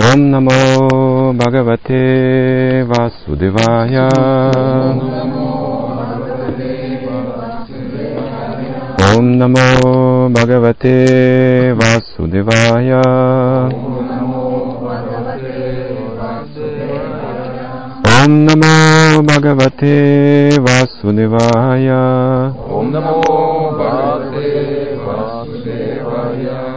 Ом Намо Бхагавате Васудевая. Ом Намо Бхагавате Васудевая. Ом Намо Бхагавате Васудевая. Ом Намо Бхагавате Васудевая.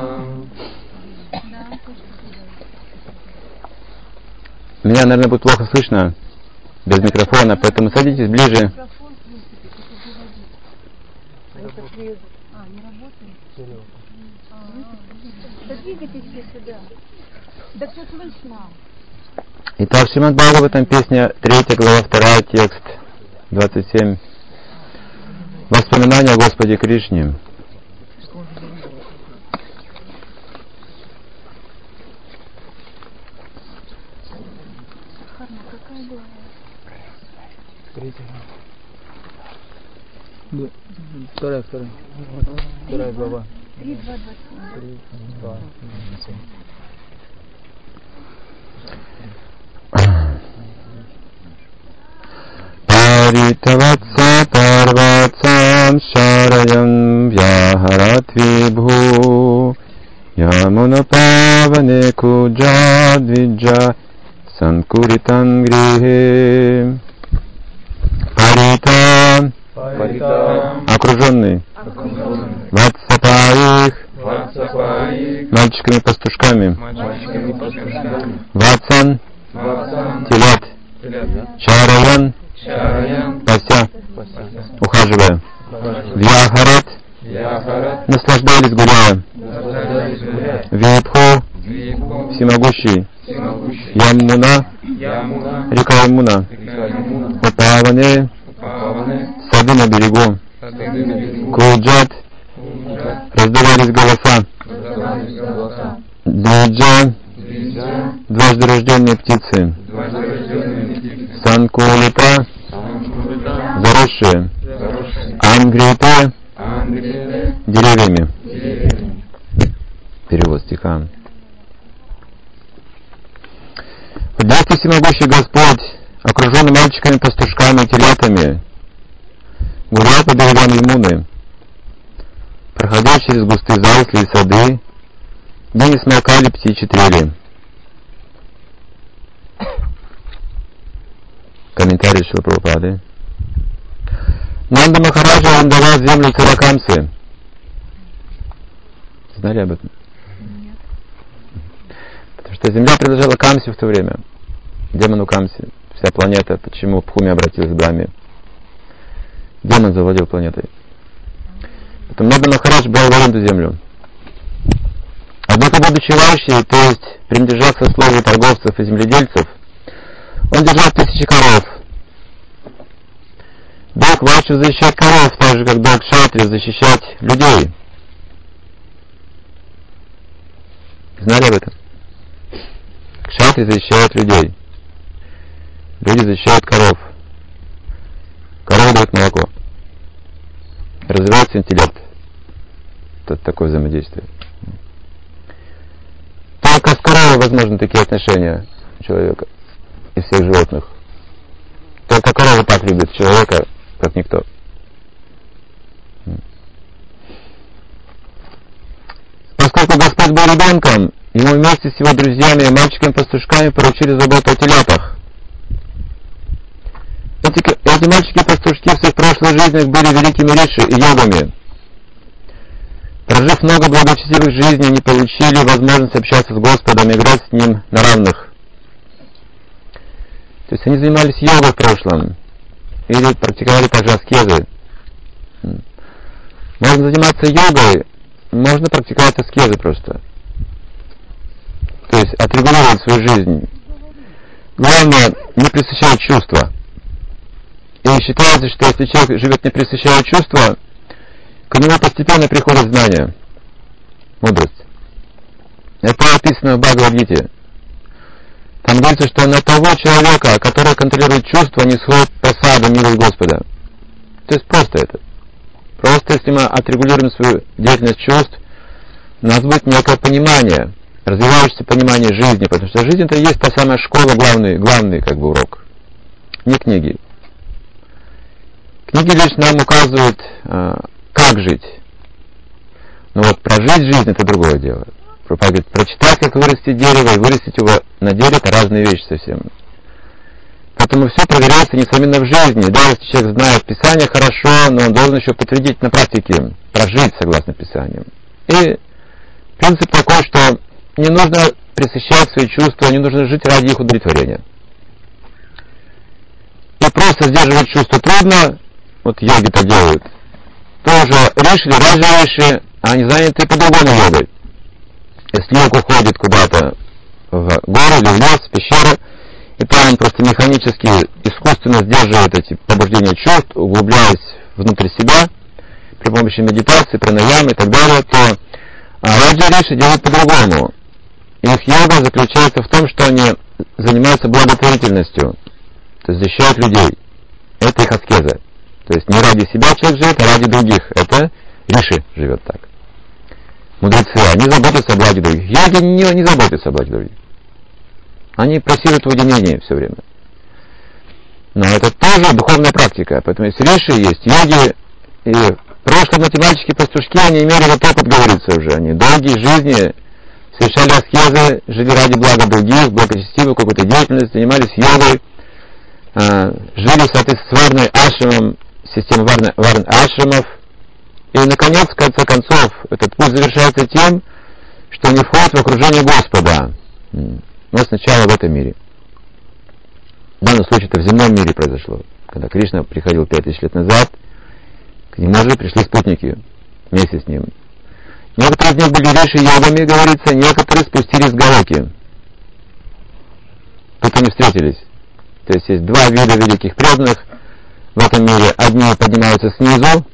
Меня, наверное, будет плохо слышно без микрофона, поэтому садитесь ближе. Итак, Шримад Бхагаватам, песня 3 глава 2, текст 27. Воспоминания о Господе Кришне. Вторая глава. 3:2:27. Паритаватса парватсам шараям вяхарат вибху ямуна паване куджа двиджа санкуритан грихе. Парита окруженный. Ватсапаих мальчиками-пастушками. Ватсан телят. Чараян пася, ухаживая. Вьяхарат наслаждались гуляя. Випху всемогущий. Ямуна река Ямуна. Паване сады на берегу. Куджат раздавались голоса. Двиджа дважды рожденные птицы. Санкулита заросшие. Ангрита деревьями. Перевод стиха. В детстве всемогущий Господь, окруженный мальчиками-пастушками и телятами, гулял по берегам Ямуны, проходя через густые заросли и сады, где не смолкали птичьи трели. Комментарий Шрила Прабхупады. Нанда Махараджа арендовал землю царя Камсы. Знали об этом? Нет. Потому что земля принадлежала Камсе в то время. Демону Камсе. Вся планета, почему Пхуми обратилась к Брахме. Демон завладел планетой. Потом Нанда Махарадж брал в аренду землю. Однако, будучи вайшей, то есть принадлежав сословию торговцев и земледельцев, он держал 1000 коров. Долг вайши защищать коров, так же как долг кшатри защищать людей. Знали об этом? Кшатри защищают людей. Люди защищают коров. Корова дает молоко. Развивается интеллект. Это такое взаимодействие. Только с коровой возможны такие отношения человека и всех животных. Только корова так любит человека, как никто. Поскольку Господь был ребенком, ему вместе с его друзьями и мальчиками-пастушками поручили заботу о телятах. Эти мальчики-пастушки в своих прошлых жизнях были великими риши и йогами. Прожив много благочестивых жизней, они получили возможность общаться с Господом и играть с Ним на равных. То есть они занимались йогой в прошлом или практиковали также аскезы. Можно заниматься йогой, можно практиковать аскезы просто. То есть отрегулировать свою жизнь. Главное, не пресыщать чувства. И считается, что если человек живет не пресыщая чувства, к нему постепенно приходит знание, мудрость. Это описано в Бхагавад-гите. Там говорится, что на того человека, который контролирует чувства, не сходит просада, милость Господа. То есть просто это. Просто если мы отрегулируем свою деятельность чувств, у нас будет некое понимание, развивающееся понимание жизни, потому что жизнь это и есть та самая школа, главный как бы урок. Не книги. Книги лишь нам указывают, как жить. Но вот прожить жизнь это другое дело. Говорит, прочитать, как вырастить дерево, и вырастить его на деле это разные вещи совсем. Поэтому все проверяется несомненно в жизни. Да, если человек знает Писание хорошо, но он должен еще подтвердить на практике, прожить согласно Писанию. И принцип такой, что не нужно пресыщать свои чувства, не нужно жить ради их удовлетворения. И просто сдерживать чувства трудно, вот йоги это делают. Тоже риши или раджа-риши, они заняты по-другому йогой. Если йог уходит куда-то в горы или в лес, в пещеру, и там он просто механически, искусственно сдерживает эти побуждения чувств, углубляясь внутрь себя, при помощи медитации, пранаямы и так далее, то раджа-риши делают по-другому. Их йога заключается в том, что они занимаются благотворительностью, то есть защищают людей. Это их аскеза. То есть не ради себя человек живет, а ради других. Это риши живет так. Мудрецы, они заботятся о благе других. Йоги не заботятся о благе других. Они просиживают в уединении все время. Но это тоже духовная практика. Поэтому есть риши, есть йоги. И прошлые математики-пастушки, они имели вот опыт, говорится уже. Они долгие жизни совершали аскезы, жили ради блага других, благочестивой какой-то деятельности, занимались йогой, жили в соответствии с варной ашрамом, системой варн ашрамов. И, наконец, в конце концов, этот путь завершается тем, что они входят в окружение Господа. Но сначала в этом мире. В данном случае это в земном мире произошло. Когда Кришна приходил 5000 лет назад, к нему же пришли спутники вместе с ним. Некоторые из них были риши-йогами, говорится, некоторые спустились с Галоки. Тут они встретились. То есть есть два вида великих преданных в этом мире. Одни поднимаются снизу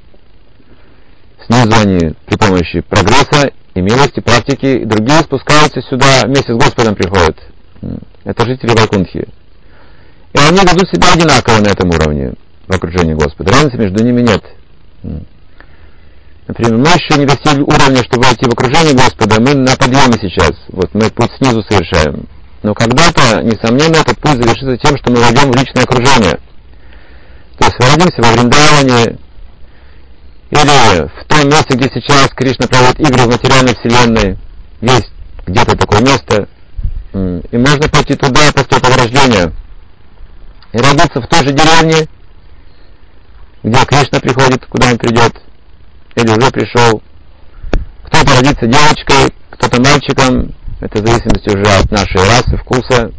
они при помощи прогресса и милости, практики, и другие спускаются сюда, вместе с Господом приходят. Это жители Вайкунтхи. И они ведут себя одинаково на этом уровне, в окружении Господа. Разницы между ними нет. Например, мы еще не достигли уровня, чтобы войти в окружение Господа, мы на подъеме сейчас. Вот мы путь снизу совершаем. Но когда-то, несомненно, этот путь завершится тем, что мы войдем в личное окружение. То есть родимся во Вриндаване, или в том месте, где сейчас Кришна проводит игры в материальной вселенной. Есть где-то такое место. И можно пойти туда после этого рождения. И родиться в той же деревне, где Кришна приходит, куда он придет. Или уже пришел. Кто-то родится девочкой, кто-то мальчиком. Это в зависимости уже от нашей расы, вкуса.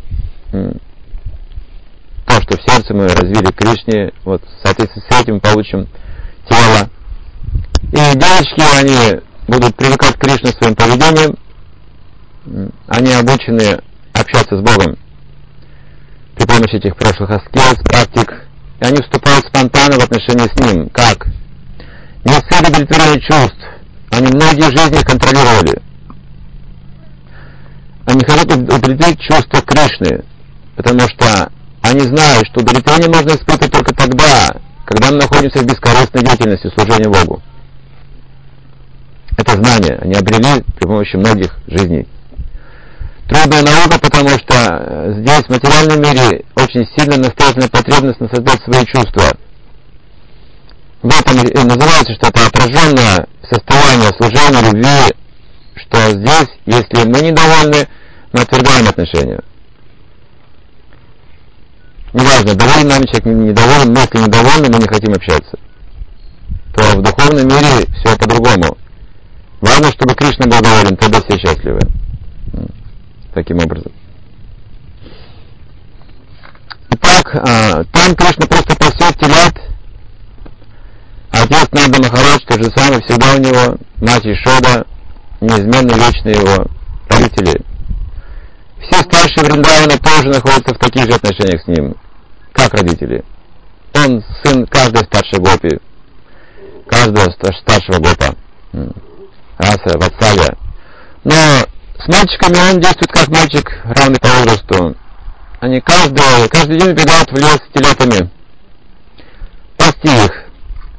То, что в сердце мы развили к Кришне, вот в соответствии с этим мы получим тело. И девочки, они будут привыкать к Кришне своим поведением. Они обучены общаться с Богом при помощи этих прошлых аскез, практик. И они вступают спонтанно в отношения с Ним. Как? Не с целью удовлетворения чувств. Они многие жизни контролировали. Они хотят удовлетворить чувства Кришны, потому что они знают, что удовлетворение можно испытывать только тогда, когда мы находимся в бескорыстной деятельности служения Богу. Это знание они обрели при помощи многих жизней. Трудная наука, потому что здесь, в материальном мире, очень сильно настоятельная потребность создать свои чувства. В этом и называется, что это отраженное состояние служения, любви, что здесь, если мы недовольны, мы отвергаем отношения. Неважно, доволен нами человек, недоволен, мы если недовольны, мы не хотим общаться. То в духовном мире все по-другому. Важно, чтобы Кришна был доволен, тогда все счастливы. Таким образом. Итак, там Кришна просто пасет телят. Отец Нанда Махарадж, тот же самый, всегда у него, мать Ешода, неизменно вечные его родители. Все старшие Вриндавана тоже находятся в таких же отношениях с ним, как родители. Он сын каждой старшей гопи, каждого старшего гопа, раса Ватсалья. Но с мальчиками он действует как мальчик, равный по возрасту. Они каждый день убегают в лес с телятами, пасти их,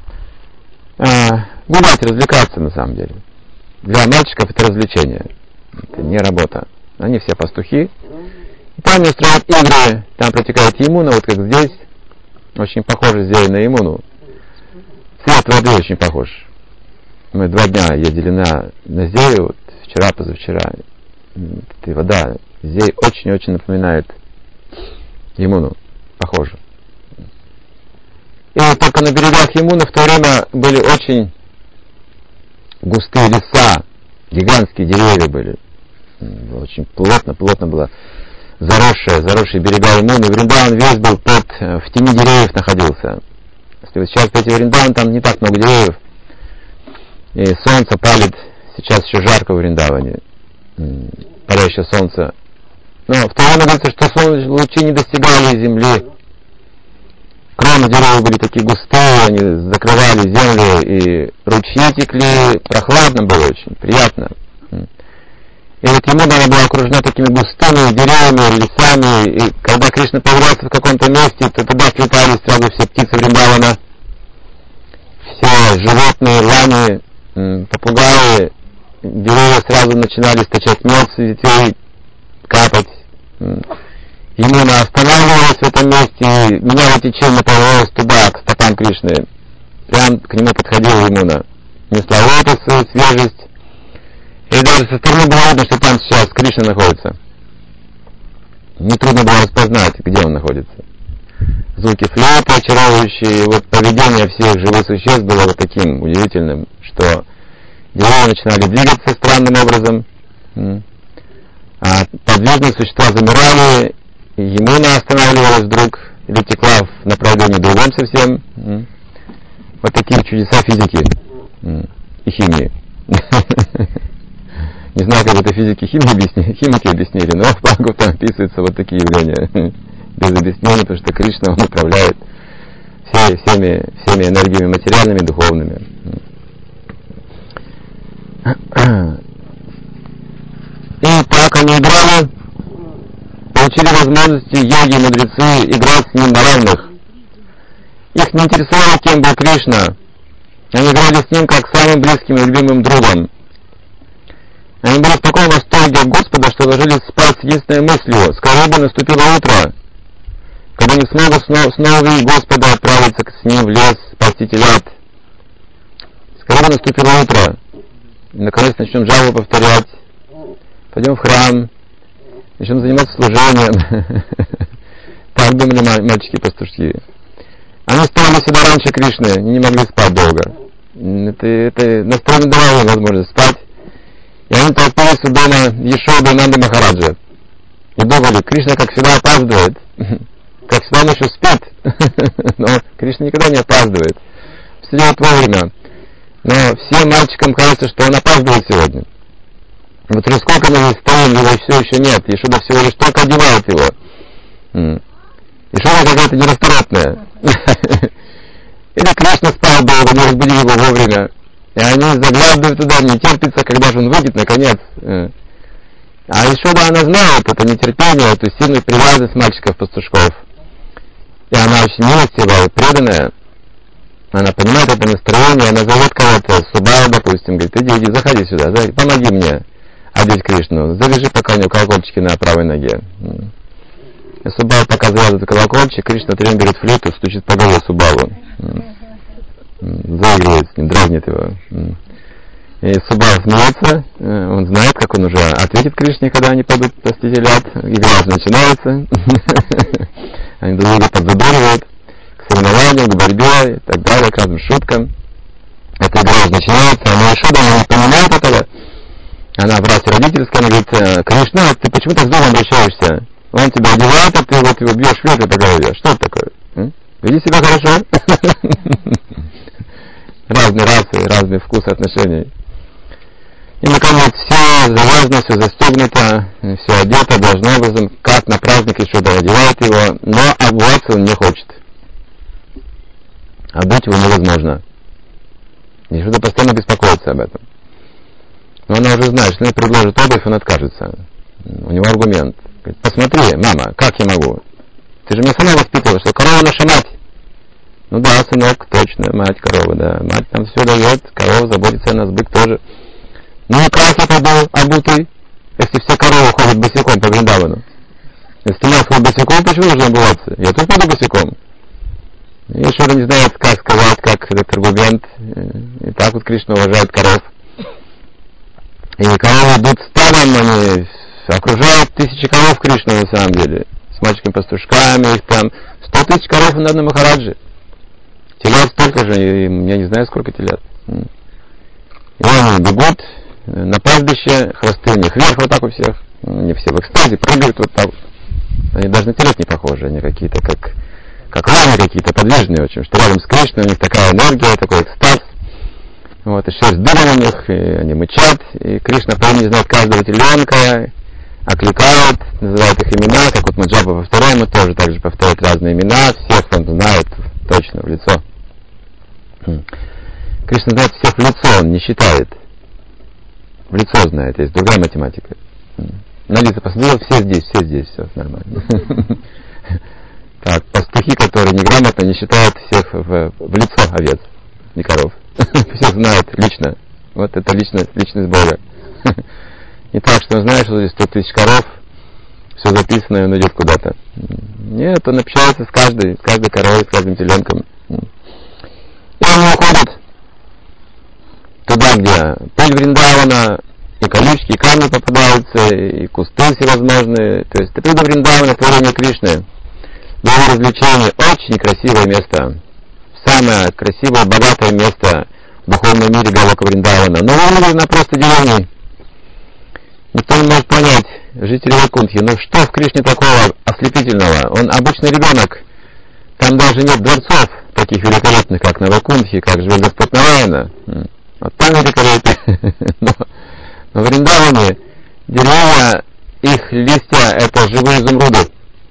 гулять, развлекаться на самом деле. Для мальчиков это развлечение. Это не работа. Они все пастухи. И там устраивают игры, там протекает Ямуна, вот как здесь. Очень похоже здесь на Ямуну. Цвет воды очень похож. Мы 2 дня ездили на Зею, вот, вчера, позавчера. И вода здесь очень-очень напоминает Ямуну. Похоже. И вот только на берегах Ямуны в то время были очень густые леса, гигантские деревья были. Очень плотно было заросшие берега Ямуны. Вриндаван весь был в тени деревьев находился. Если вы сейчас пойдете в Вриндаван, там не так много деревьев. И солнце палит, сейчас еще жарко в Вриндаване. Палящее солнце. Но в то время говорится, что солнечные лучи не достигали земли. Кроны деревьев были такие густые, они закрывали землю, и ручьи текли, прохладно было очень, приятно. И вот Ямуна, она была окружена такими густыми деревьями, лесами, и когда Кришна появлялся в каком-то месте, то туда слетали сразу все птицы Вриндавана, все животные, лани, попугаи, деревья сразу начинали источать мед с ветвей, капать. Ямуна останавливалась в этом месте, и меняла течение, направлялась туда, к стопам Кришны. Прям к нему подходила Ямуна. Несла лотосы, свежесть. И даже со стороны было видно, что там сейчас Кришна находится. Нетрудно было распознать, где он находится. Звуки флейты очаровывающие, вот поведение всех живых существ было вот таким удивительным, что деревья начинали двигаться странным образом, а подвижные существа замирали, и Ямуна останавливалась вдруг, или текла в направлении другом совсем. Вот такие чудеса физики и химии. Не знаю, как это физики химики объяснили, но в Бхагаватам описываются вот такие явления без объяснения, потому что Кришна, он управляет всеми энергиями материальными и духовными. И так они играли, получили возможности йоги и мудрецы играть с ним на равных. Их не интересовало, кем был Кришна. Они играли с ним как самым близким и любимым другом. Они были в таком восторге от Господа, что ложились спать с единственной мыслью: скорее бы наступило утро, когда не смогут снова видеть Господа, отправиться с ним в лес, спасти телят. Скорее бы наступило утро, и наконец начнем жалобу повторять, пойдем в храм, начнем заниматься служением. Так думали мальчики-пастушки. Они вставали сюда раньше Кришны, не могли спать долго. Это настроение давало им возможность спать. И они толпились у дома Ешоды и Нанды Махараджа. И думали, Кришна, как всегда, опаздывает. Как всегда, он еще спит. Но Кришна никогда не опаздывает. Все делает вовремя. Но всем мальчикам кажется, что он опаздывает сегодня. Вот уже сколько мы здесь стоим, его все еще нет. Ешода всего лишь только одевает его. Ешода какая-то нерасторопная. Или Кришна спал долго, не разбудил его вовремя. И они заглядывают туда, не терпится, когда же он выйдет, наконец. А Ешода, она знает это нетерпение, эту сильную привязанность мальчиков-пастушков. И она очень милостивая, преданная. Она понимает это настроение, она зовет кого-то, Субала, допустим, говорит, иди, заходи сюда, помоги мне одеть Кришну, завяжи пока у него колокольчики на правой ноге. И Субала пока завязывает колокольчик, Кришна трем берет флейту, стучит по голове Субалу. Заигрывает с ним, дразнит его. И Субала смеется, он знает, как он уже ответит Кришне, когда они пойдут пасти телят. Игра уже начинается. Они друг друга подзадоривают к соревнованиям, к борьбе и так далее, к разным шуткам. Эта игра уже начинается, но Ешода, она не понимает этого. Она в расе родительской, она говорит, Кришна, ты почему так с Богом обращаешься? Он тебя одевает, а ты вот его бьешь ветром по голове. Что это такое? Веди себя хорошо. Разные расы, разные вкусы отношений. И, наконец, все завязано, все застегнуто, все одето должным образом, как на праздник Ешода одевает его, но обуваться он не хочет. Обуть его невозможно. Ешода постоянно беспокоится об этом. Но она уже знает, что он предложит обувь, он откажется. У него аргумент. Говорит, посмотри, мама, как я могу? Ты же меня сама воспитывала, что корова наша мать. Ну да, сынок, точно, мать корова, да. Мать нам все дает, корова заботится о нас, бык тоже. Ну и как я пойду обутый? если все коровы ходят босиком по Вриндавану? Если я ходил босиком, почему нужно обуваться? Я тоже ходу босиком. Ишвара не знает, как сказать, как этот аргумент. И так вот Кришна уважает коров. И коровы идут стадом, они окружают тысячи коров Кришну на самом деле. С мальчиками-пастушками, их там 100 тысяч коров на одном Махараджи. Телят столько же, я не знаю, сколько телят. И они бегут на пастбище, хвосты у них вверх вот так у всех. Они все в экстазе, прыгают вот так. Они даже на телят не похожи, они какие-то как лани какие-то подвижные очень, что рядом с Кришной у них такая энергия, такой экстаз. Вот, и шерсть дыбом у них, и они мычат, и Кришна по имени знает каждого теленка, окликает, называет их имена, как вот мы джапа повторяем, мы тоже также повторяет разные имена, всех он знает точно в лицо. Кришна знает всех в лицо, он не считает. В лицо знает, есть другая математика. На лица посмотрел, все здесь, все нормально. Так, пастухи, которые неграмотно не считают всех в лицо овец, не коров. Всех знают лично. Вот это личность Бога. Не так, что он знает, что здесь 100 тысяч коров, все записано, и он идет куда-то. Нет, он общается с каждой коровой, с каждым теленком. И они уходят туда, где пыль Вриндавана, и колючки, и камни попадаются, и кусты всевозможные. То есть это Вриндавана, творение Кришны. Для его развлечения очень красивое место. Самое красивое, богатое место в духовном мире Галока Вриндавана. Но она просто деревня. Никто не может понять, жители Вайкунтхи, ну что в Кришне такого ослепительного? Он обычный ребенок. Там даже нет дворцов таких великолепных, как на Вайкунтхе, как живет Господь Нараяна. Вот там великолепие. Но в Вриндаване деревья, их листья — это живые изумруды.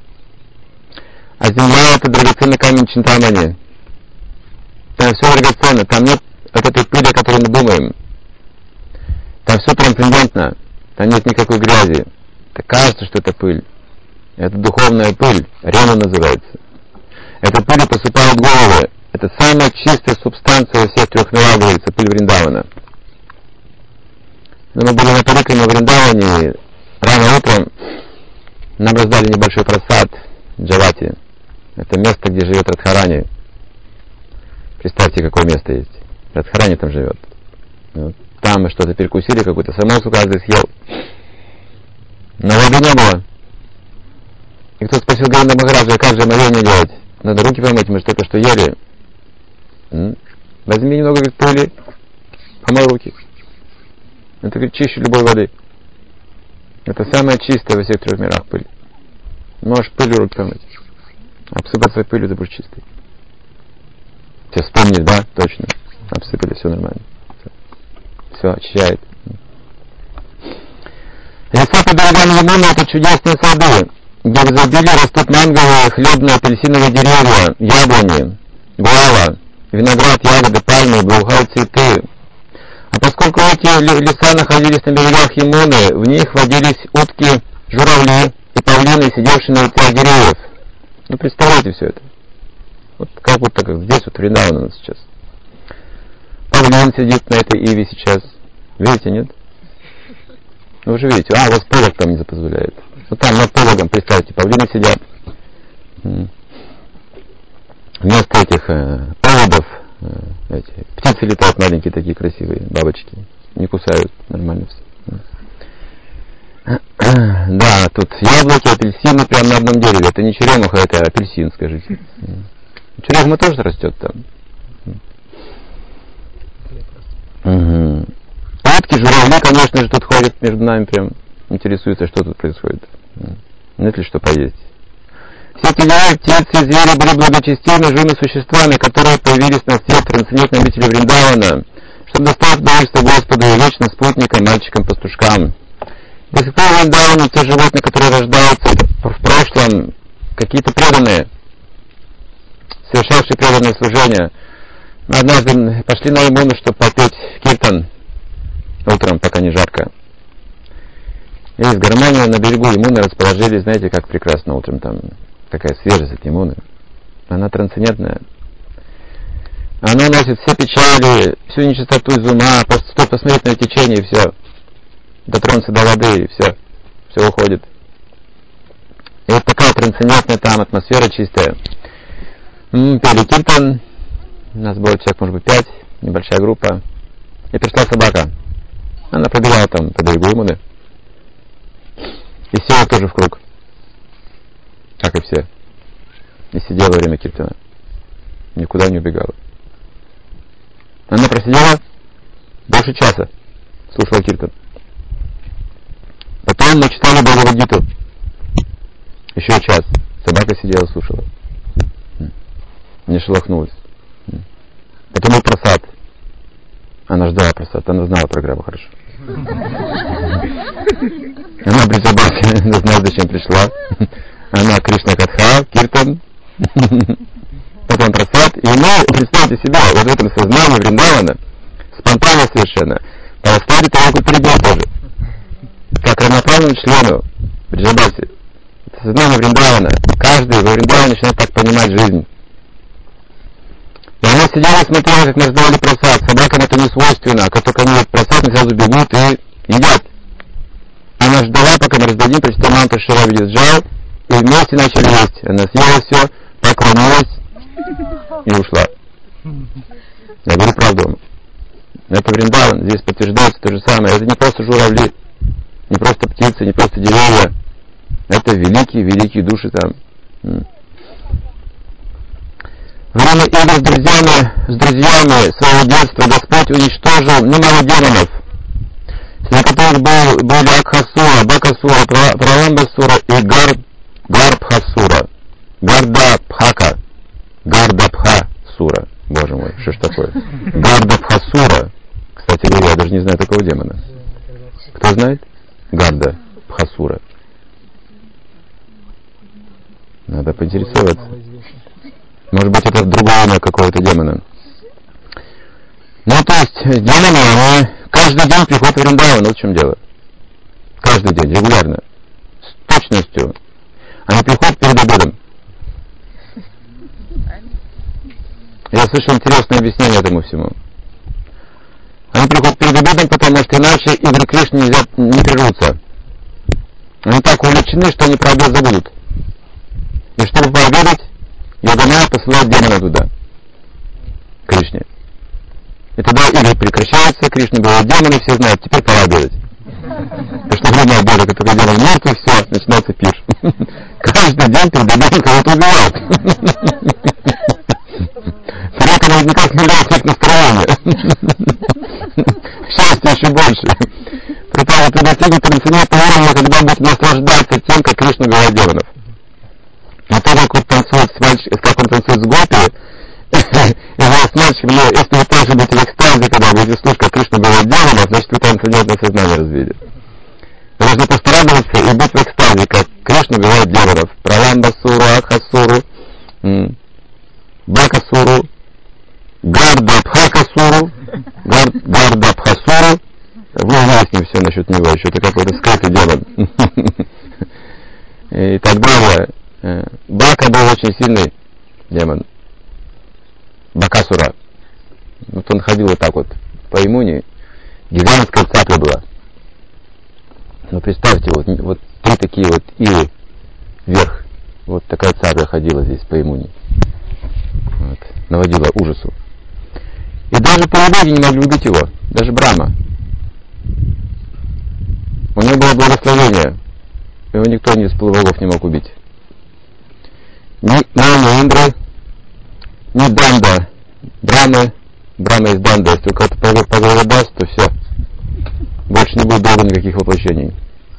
А земля — это драгоценный камень Чинтамани. Там все драгоценно, там нет вот этой пыли, о которой мы думаем. Там все трансцендентно, там нет никакой грязи. Это кажется, что это пыль. Это духовная пыль, рена называется. Эта пыль посыпает головы. Это самая чистая субстанция во всех трех мирах, говорится, пыль Вриндавана. Но мы были на Парикраме в Вриндаване, рано утром нам раздали небольшой просад Джавати. Это место, где живет Радхарани. Представьте, какое место есть. Радхарани там живет. Вот. Там мы что-то перекусили, какую-то самосу каждый съел. Но воды не было. И кто спросил Говинда Махараджа, как же омовение делать? Надо руки помыть, мы же только что ели. Возьми немного пыли, помой руки. Это, говорит, чище любой воды. Это самая чистая во всех трех мирах пыль. Можешь пылью руки помыть. Обсыпать своей пылью, ты будешь чистый. Все вспомнили, да? Точно. Обсыпали, все нормально. Все очищает. Леса по берегам Ямуны — это чудесные сады, где в изобилии растут манговые, хлебные, апельсиновые деревья, яблони, гуава, виноград, ягоды, пальмы, благоухают цветы. А поскольку эти леса находились на берегах Ямуны, в них водились утки, журавли и павлины, сидевшие на ветвях деревьев. Ну, представляете все это. Вот как будто как здесь вот Вриндаван у нас сейчас. Павлин сидит на этой иве сейчас. Видите, нет? Ну, вы же видите. А, у вас полог там не позволяет. Вот там над пологом, представьте, павлины сидят. Вместо этих поводов эти птицы летают маленькие, такие красивые, бабочки. Не кусают, нормально все. Да, тут яблоки, апельсины прямо на одном дереве. Это не черемуха, это апельсин, скажите. Черемуха тоже растет там. Утки, журавли, конечно же, тут ходят между нами, прям интересуются, что тут происходит. Нет ли что поесть. Все эти деревья, птицы, звери были благочестивыми живыми существами, которые появились на свет трансцендентной обители Вриндавана, чтобы доставить удовольствие Господу и вечным спутникам, мальчикам-пастушкам. До сих пор в Вриндаване те животные, которые рождаются в прошлом, какие-то преданные, совершавшие преданное служение, однажды пошли на Ямуну, чтобы попеть киртан утром, пока не жарко. И с гармонией на берегу Ямуны расположились, знаете, как прекрасно утром там, такая свежесть от Ямуны. Она трансцендентная. Она носит все печали, всю нечистоту из ума, просто стоит посмотреть на течение и все. дотронуться до воды, и все уходит. И вот такая трансцендентная там атмосфера чистая. Пели киртан, у нас было человек, может быть, 5, небольшая группа. И пришла собака. Она пробегала там по берегу Ямуны. И села тоже в круг, как и все. И сидела во время киртана. Никуда не убегала. Она просидела больше часа, слушала киртан. Потом мы читали Бхагавад-гиту. Еще час. Собака сидела, слушала. Не шелохнулась. Потом был прасад. Она ждала прасад. Она знала программу хорошо. Она Бриджабхати не знает, зачем пришла. Она Кришна Катха, киртан. Потом прасад. И мы, представьте себе, вот в этом сознании Вриндавана, спонтанно совершенно, поставить руку перед ним тоже. Как равноправному члену Бриджабхати. Сознание Вриндавана. Каждый во Вриндаване начинает так понимать жизнь. И она сидела и смотрела, как мы раздавали прасад. Собакам это не свойственно. Как только они видят прасад, они сразу бегут и едят. Она ждала, пока мы раздадим, прочитала мантру Шира Видяджал, и вместе начали есть. Она съела все, поклонилась и ушла. Я говорю правду вам. Это Вриндаван. Здесь подтверждается то же самое. Это не просто журавли, не просто птицы, не просто деревья. Это великие души там. Время игр с друзьями своего детства Господь уничтожил немало демонов, среди которых были Акхасура, Бакасура, Праламбасура и Гарбхасура. Гардабхасура. Боже мой, что ж такое? Гардабхасура. Кстати говоря, я даже не знаю такого демона. Кто знает? Гардабхасура. Надо поинтересоваться. Может быть, это другое имя какого-то демона. Ну, то есть, демоны, они каждый день приходят в Вриндаван, вот в чем дело. Каждый день, регулярно. С точностью. Они приходят перед обедом. Я слышал интересное объяснение этому всему. Они приходят перед обедом, потому что иначе игры Кришны не прервутся. Они так увлечены, что они про обед забудут. И чтобы пообедать, Йогамая посылает демона туда, Кришне. И тогда игры прекращаются, Кришна говорит, демоны все знают, теперь пора обедать. Потому что время обеда, как только демон мертв, и все, начинается пир. Каждый день перед обедом кого-то убивают. При этом он никак не влияет их настроение. Счастье еще больше. Притом вы достигнете трансцендентного уровня, когда будете наслаждаться тем, как Кришна убивает демонов. А то, как он танцует с мальчиком, как он танцует с гопи, и вы с мальчиком, но если вы тоже будете в экстазе, когда будете слушать, как Кришна убивает демонов, значит вы трансцендентное сознание развили. Вы должны просто радоваться и быть в экстазе, как Кришна убивает демонов. Праламбасуру, Акхасуру, Бакасуру, Гардабхакасуру, Гардабхасуру. Вы выясним все насчет него, еще это какой-то скрытый демон. И так далее. Бака был очень сильный демон. Бакасура. Вот он ходил вот так вот по Ямуне. Гигантская цапля была. Ну представьте, вот три такие вот илы вверх. Вот такая цапля ходила здесь по Ямуне. Вот. Наводила ужасу. И даже полубоги не могли убить его. Даже Брахма. У него было благословение. Его никто из полубогов не мог убить. Ни Индры, ни Данда. Брахма из Данда. Если у кого-то по голове даст, то все. Больше не будет долго никаких воплощений.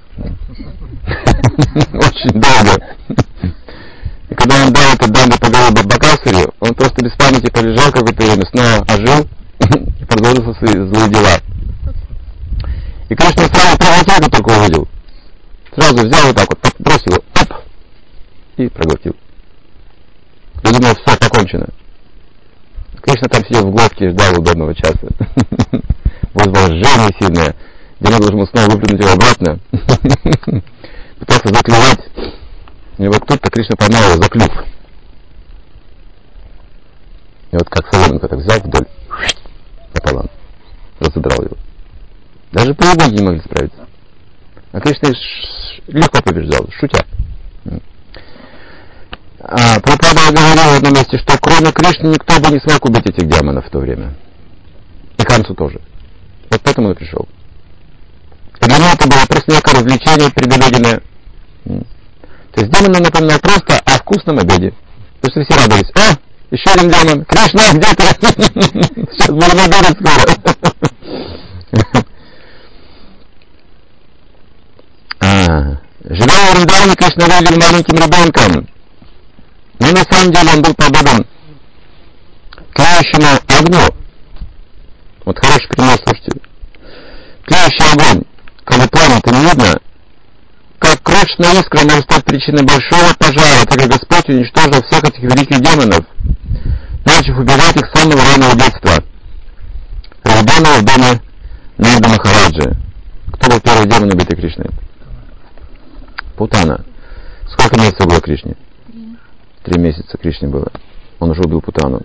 Очень долго. И когда он дал этот Данда по голове Бакасуре, он просто без памяти полежал какое-то время, снова ожил и продолжил свои злые дела. И, конечно, сразу проглотил, как только увидел. Сразу взял вот так вот, бросил его, оп, и проглотил. Я думал, все покончено. Кришна там сидел в глотке и ждал удобного часа. Вызвало жжение сильное. Демон должен был снова выплюнуть его обратно. Пытался заклевать. И вот тут-то Кришна поймал его за клюв. И вот как соломинку так взял вдоль, пополам, разодрал его. Даже полубоги не могли справиться. А Кришна их легко побеждал, шутя. Прабхупада говорил в одном месте, что кроме Кришны никто бы не смог убить этих демонов в то время. И Камсу тоже. Вот поэтому он пришел. И для него это было просто некое развлечение предобеденное. То есть демон напоминал просто о вкусном обеде. Потому что все радовались. О, еще один демон. Кришна, где ты? Сейчас будем обедать скоро. Живя в Вриндаване, Кришна выглядел маленьким ребенком. Но на самом деле он был подобен тлеющему огню. Вот хороший пример, слушайте. Тлеющий огонь, когда пламя-то не видно, как крошечная искра может стать причиной большого пожара, так как Господь уничтожил всех этих великих демонов, начав убивать их с самого раннего детства. Рожденного в доме Нанда Махараджи. Кто был первый демон, убитый Кришной? Путана. Сколько месяцев было Кришне? 3 месяца Кришне было. Он уже убил Путану.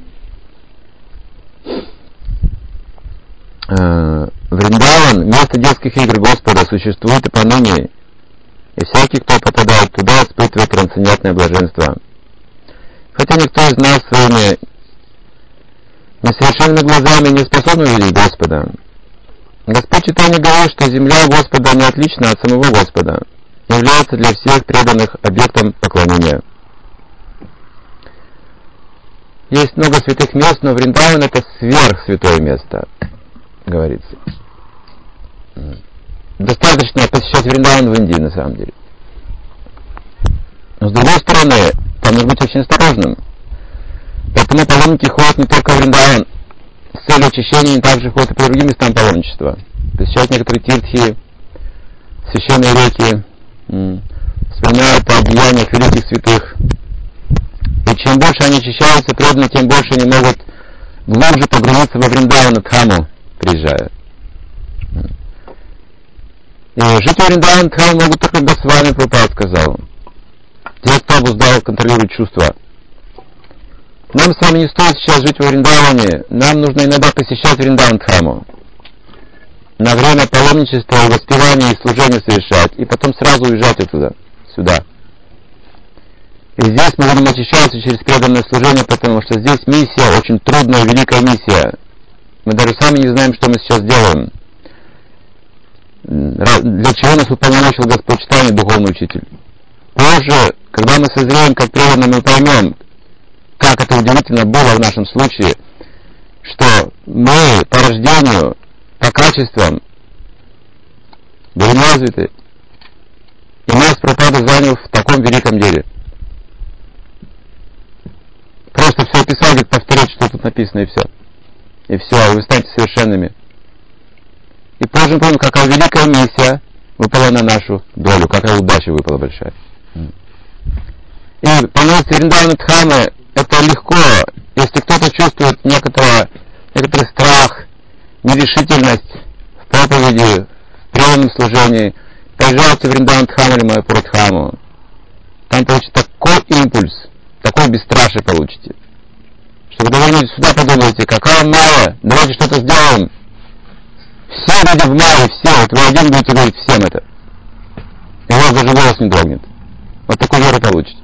Вриндаван, место детских игр Господа, существует и поныне. И всякий, кто попадает туда, испытывает трансцендентное блаженство. Хотя никто из нас своими несовершенными глазами не способен увидеть Господа. Господь Чайтанья говорит, что земля Господа не отлична от самого Господа, является для всех преданных объектом поклонения. Есть много святых мест, но Вриндаван — это сверхсвятое место, говорится. Достаточно посещать Вриндаван в Индии, на самом деле. Но с другой стороны, там нужно быть очень осторожным. Поэтому паломники ходят не только в Вриндаван с целью очищения, они также ходят и по другим местам паломничества. Посещают некоторые тиртхи, священные реки, вспоминают о деяниях великих святых. И чем больше они очищаются, преданно, тем больше они могут глубже погрузиться во Вриндаван, Дхаму, приезжая. И жить во Вриндаван, Дхаму могут только Госвами, Прабхупада сказал. Те, кто обуздал, контролирует чувства. Нам с вами не стоит сейчас жить во Вриндаване, нам нужно иногда посещать Вриндаван Дхаму. На время паломничества, воспевания и служения совершать, и потом сразу уезжать оттуда, сюда. И здесь мы будем очищаться через преданное служение, потому что здесь миссия, очень трудная, великая миссия. Мы даже сами не знаем, что мы сейчас делаем. Для чего нас уполномочил Господь Чайтанья, духовный учитель. Позже, когда мы созреем как преданно, мы поймем, как это удивительно было в нашем случае, что мы по рождению, по качествам были не развиты. И нас Прабхупада занял в таком великом деле. Просто все описать и повторять, что тут написано, и все. И все, и вы станете совершенными. И позже помним, какая великая миссия выпала на нашу долю, какая удача выпала большая. И понятие Вриндавана Дхамы это легко, если кто-то чувствует некоторый страх, нерешительность в проповеди, в преданном служении, поезжайте в Вриндаван Дхаму или Майяпур Дхаму. Там получите такой импульс, такой бесстрашие получите, что когда вернетесь сюда, подумайте, какая майя, давайте что-то сделаем. Все люди в майе, все, вот вы один будете говорить всем это. И у вас даже голос не дрогнет. Вот такую веру получите.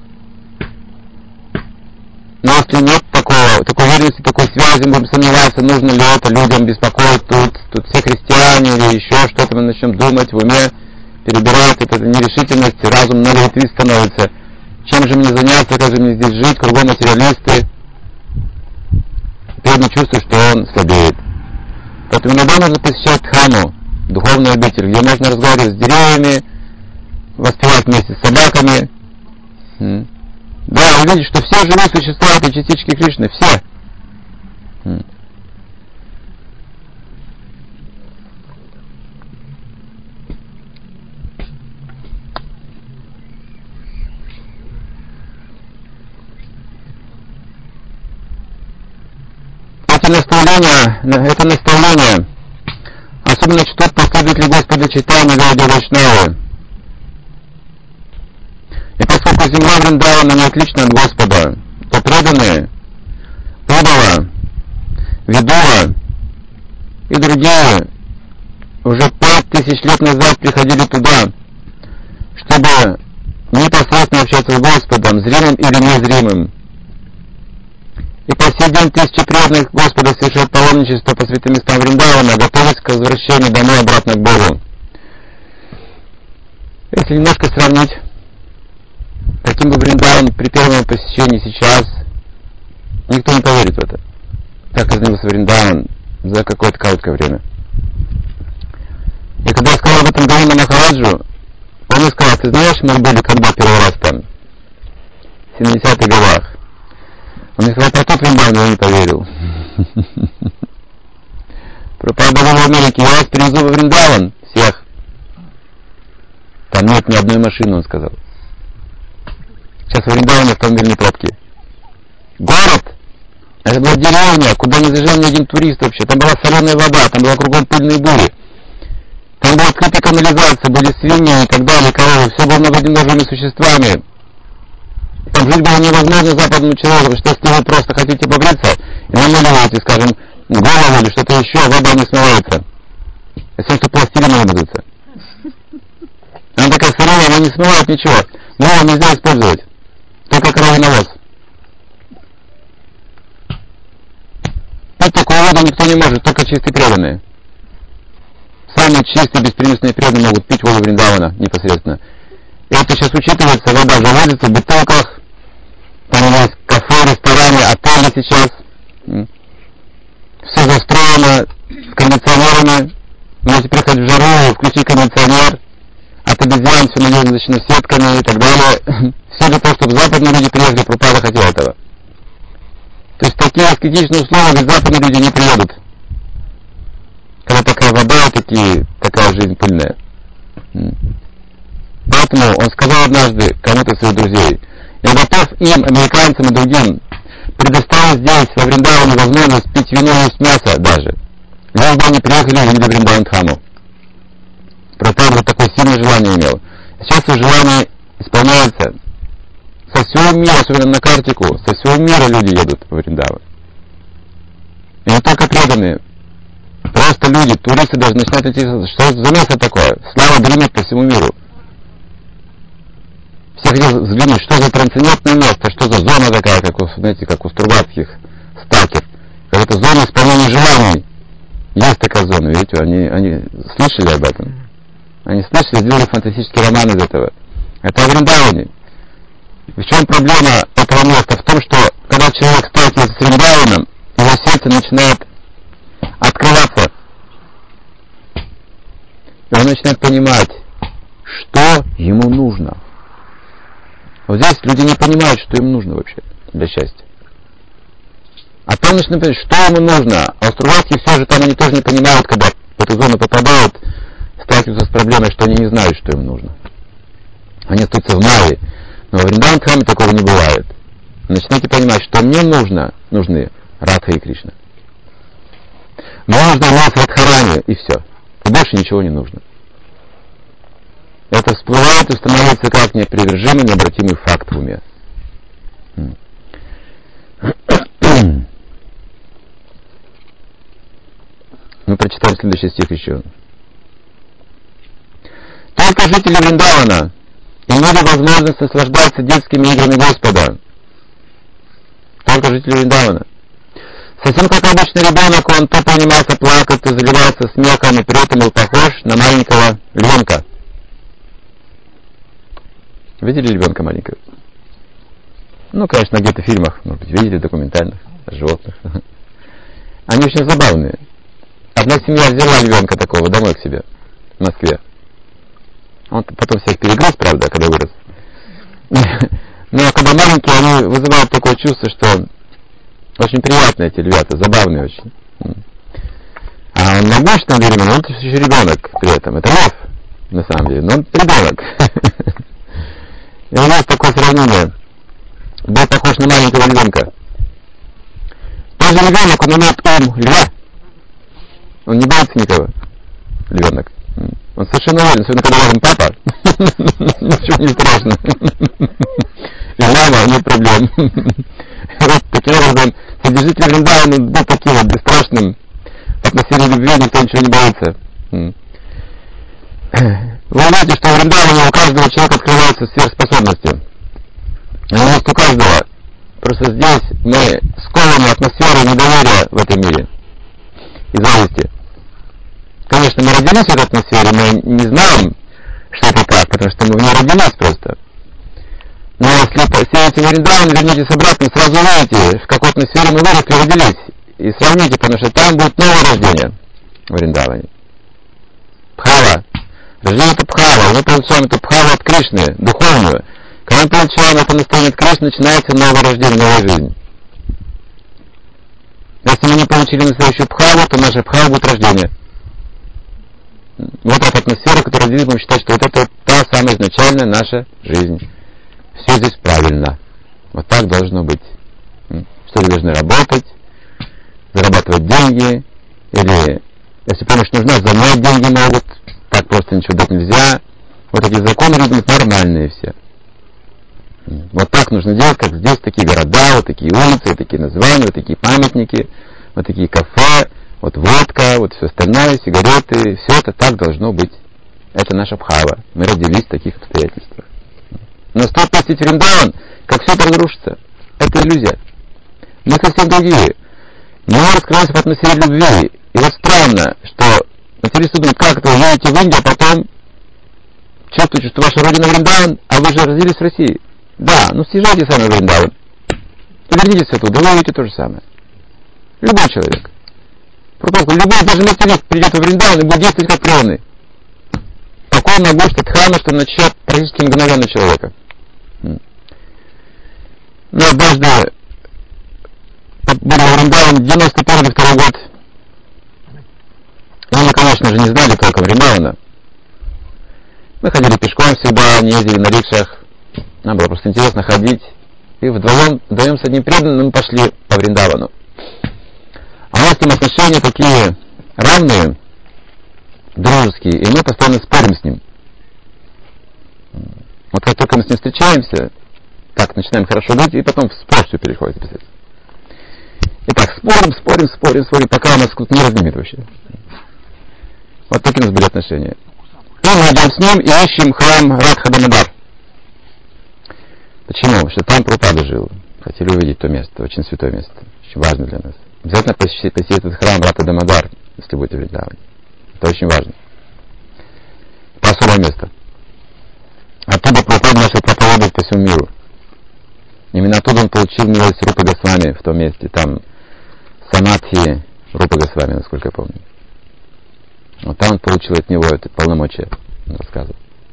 Но если нет такой уверенности, такой связи, мы будем сомневаться, нужно ли это людям беспокоить тут все христиане или еще что-то, мы начнем думать в уме, перебирать, это нерешительность, разум многоветвист становится. Чем же мне заняться, как же мне здесь жить, кругом материалисты. Преданно чувствую, что он слабеет. Поэтому иногда нужно посещать Дхаму, духовную обитель, где можно разговаривать с деревьями, воспевать вместе с собаками. Да, вы видите, что все живые существа — это частички Кришны, все. Это наставление особенно чтут последователи Господа Чайтаньи Гаудия Вайшнавы. И поскольку земля Вриндавана не отлична от Господа, то преданные Удава, Видура и другие уже 5 тысяч лет назад приходили туда, чтобы непосредственно общаться с Господом, зримым или незримым. И по сей день тысячи преданных Господа совершают паломничество по святым местам Вриндавана, готовясь к возвращению домой обратно к Богу. Если немножко сравнить, каким бы Вриндаван при первом посещении сейчас, никто не поверит в это. Так изменился Вриндаван за какое-то короткое время. И когда я сказал об этом Ганина Махараджу, он мне сказал: ты знаешь, мы были когда первый раз там, в 70-х годах. Он мне сказал: про тот Вриндаван я не поверил. Пропада в Америке, я вас привезу во Вриндаван всех. Там нет ни одной машины, он сказал. Сейчас в Вриндаване автомобильные пробки. Город! Это была деревня, куда не заезжал ни один турист вообще. Там была соленая вода, там была кругом пыльные бури. Там была открытая канализация, были свиньи и так далее, коровы. Все было многоножными существами. Там жить было невозможно западному человеку, потому что если вы просто хотите побриться и намаливаете, скажем, голову или что-то еще, вода не смывается. Если что пластилином образуется. Она такая сырая, она не смывает ничего. Но его нельзя использовать. Только коровий навоз. Пить такую воду никто не может, только чистые преданные. Самые чистые, беспримесные преданные могут пить воду Вриндавана непосредственно. И это сейчас учитывается, вода завозится в бутылках. Там у нас кафе, рестораны, отели сейчас. Все застроено с кондиционерами. Можете приехать в жару, включить кондиционер. От обезьян все навязано сетками и так далее. Все для того, чтобы западные люди приехали, Прабхупада хотел этого. То есть такие аскетичные условия где западные люди не приедут. Когда такая вода, такая жизнь пыльная. Поэтому он сказал однажды кому-то из своих друзей: я готов им, американцам и другим, предоставить здесь, во Вриндаване, возможность пить вино и есть мясо даже. Лишь бы они приехали и увидели Вриндаван-дхаму. Прабхупада такое сильное желание имел. Сейчас его желание исполняется. Со всего мира, особенно на Картику, со всего мира люди едут в Вриндаван. И не только преданные. Просто люди, туристы даже начинают интересоваться, что за место такое. Слава гремит по всему миру. Все хотят взглянуть, что за трансцендентное место, что за зона такая, как у, знаете, как у Стругацких сталкер. Какая-то зона исполнения желаний. Есть такая зона, видите, они слышали об этом. Они слышали, сделали фантастический роман из этого. Это о Вриндаване. В чем проблема этого места? В том, что когда человек сталкивается с Вриндаваном, его сердце начинает открываться. И он начинает понимать, что ему нужно. Вот здесь люди не понимают, что им нужно вообще для счастья. А там начинают понимать, что ему нужно. А у Стругацких все же там они тоже не понимают, когда в эту зону попадают, сталкиваются с проблемой, что они не знают, что им нужно. Они остаются в Майе. Но в Вриндаван-дхаме такого не бывает. Начинайте понимать, что мне нужны Радха и Кришна. Мне нужно нас в Радхарани, и все. И больше ничего не нужно. Это всплывает и становится как непривержимый, необратимый факт в уме. Мы прочитаем следующий стих еще. Только жители Вриндавана имели возможность наслаждаться детскими играми Господа. Только жители Вриндавана. Совсем как обычный ребенок, он то принимался плакать, то заливался смехом, и при этом был похож на маленького львенка. Видели львенка маленького? Ну, конечно, где-то в фильмах, может быть, видели, документальных, о животных. Они очень забавные. Одна семья взяла львенка такого домой к себе, в Москве. Он потом всех перегрыз, правда, когда вырос. Но когда маленькие, они вызывают такое чувство, что очень приятные эти львята, забавные очень. А он могущественный одновременно, он еще ребенок при этом. Это лев, на самом деле, но он ребенок. И у нас такое сравнение. Был похож на маленького ребенка. Тот же ребенок, он имеет ум льва. Он не боится никого. Львенок. Он совершенно уверен, особенно когда рядом папа, ничего не страшно. И мама, нет проблем. Вот таким образом, содержитель Вриндавана был таким вот бесстрашным, в атмосфере любви никто ничего не боится. Вы знаете, что в Вриндаване у каждого человека открываются сверхспособности. Они есть у каждого. Просто здесь мы скованы атмосферой недоверия в этом мире и зависти. Конечно, мы родились в этой атмосфере, мы не знаем, что это так, потому что мы в ней родились просто. Но если сядете в Вриндаван, вернитесь обратно, сразу увидите, в какой атмосфере мы выросли, родились. И сравните, потому что там будет новое рождение в Вриндаване. Бхава. Рождение это Бхава. Мы получаем эту Бхаву от Кришны, духовную. Когда мы получаем это настроение от Кришны, начинается новое рождение, новая жизнь. Если мы не получили настоящую Бхаву, то наша Бхава будет рождение. Вот эта атмосфера, которую родились, будем считать, что вот это та самая изначальная наша жизнь. Все здесь правильно. Вот так должно быть. Что вы должны работать, зарабатывать деньги, или, если помощь нужна, занять деньги могут, так просто ничего дать нельзя. Вот эти законы, видимо, нормальные все. Вот так нужно делать, как здесь такие города, вот такие улицы, вот такие названия, вот такие памятники, вот такие кафе, вот водка, вот все остальное, сигареты, все это так должно быть. Это наша Бхава. Мы родились в таких обстоятельствах. Но стоит посетить Вриндаван, как все это разрушится. Это иллюзия. Мы совсем другие. Мы раскрываемся в атмосфере любви. И вот странно, что материалисты думают, как это вы едете в Индию, а потом чувствуете, что ваша родина Вриндаван, а вы же родились в России. Да, ну съезжайте сами в Вриндаван. И вернитесь оттуда, вы увидите то же самое. Любой человек. Любой, даже материалист придет в Вриндаван и будет действовать как преданный. Такой могу, что Дхарма, что начнет практически мгновенно человека. Но однажды были в Вриндаване 91-2 год. И мы, конечно же, не знали только Вриндавана. Мы ходили пешком всегда, не ездили на рикшах. Нам было просто интересно ходить. И вдвоем с одним преданным мы пошли по Вриндавану. А у нас с ним отношения такие равные, дружеские, и мы постоянно спорим с ним. Вот как только мы с ним встречаемся, так начинаем хорошо жить, и потом в спор все переходит. И так спорим, пока у нас кто-то не разнимет вообще. Вот такие у нас были отношения. И мы идем с ним и ищем храм Радха Дамодар. Почему? Потому что там Прабхупада жил. Хотели увидеть то место, очень святое место, очень важно для нас. Обязательно посетить этот храм Радха Дамодар, если будете в Вриндаване. Это очень важно. Это особое место. Оттуда Прабхупада начал проповедовать по всему миру. Именно оттуда он получил милость Рупы Госвами в том месте. Там Самадхи Рупы Госвами, насколько я помню. Вот там он получил от него это полномочия, он рассказывал.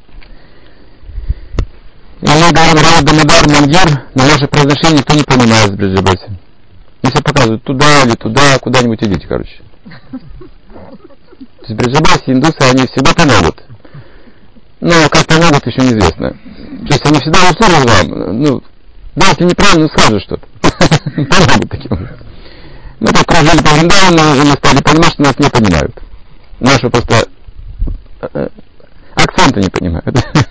И мы говорим Радха Дамодар Мандир, но наше произношение никто не понимает в Бриджабасе. И все показывают туда или туда, куда-нибудь идите, короче. То есть в Бриджабасе индусы, они всегда помогут. Но как помогут, еще неизвестно. То есть они всегда услышат вам, ну, да, если неправильно, скажут что-то. Помогут таким образом. Мы так кружили по Вриндавану, уже мы стали понимать, что нас не понимают. Наши просто акценты не понимают.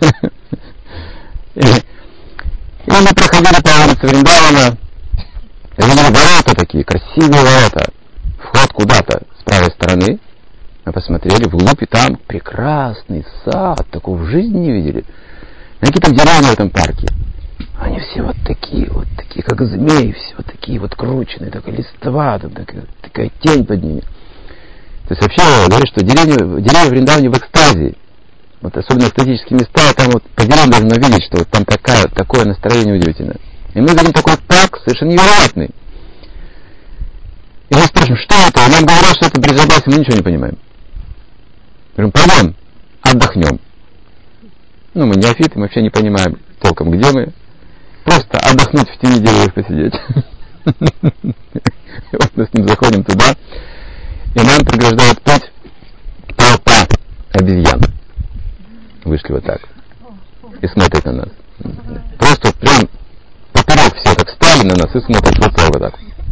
И мы проходили по улице Вриндавана, и видели ворота такие, красивые ворота. Вход куда-то с правой стороны. Мы посмотрели вглубь, и там прекрасный сад, такого в жизни не видели. Какие там деревья в этом парке. Они все вот такие, как змеи, все вот такие вот крученные, такая листва, там такая тень под ними. То есть вообще говорят, что деревья в Вриндаване в экстазе. Вот особенно эстетические места, там вот по деревьям можно увидеть, что вот там такое настроение удивительное. И мы видим такой парк совершенно невероятный. И мы спрашиваем, что это? И нам говорят, что это Бриджабасе, мы ничего не понимаем. Говорим, пойдем, отдохнем. Ну, мы неофиты, мы вообще не понимаем толком, где мы. Просто отдохнуть в тени деревьев посидеть. И вот мы с ним заходим туда, и нам преграждает путь толпа обезьян. Вышли вот так. И смотрят на нас. Просто вот прям поперек все так встали на нас и смотрят вот так.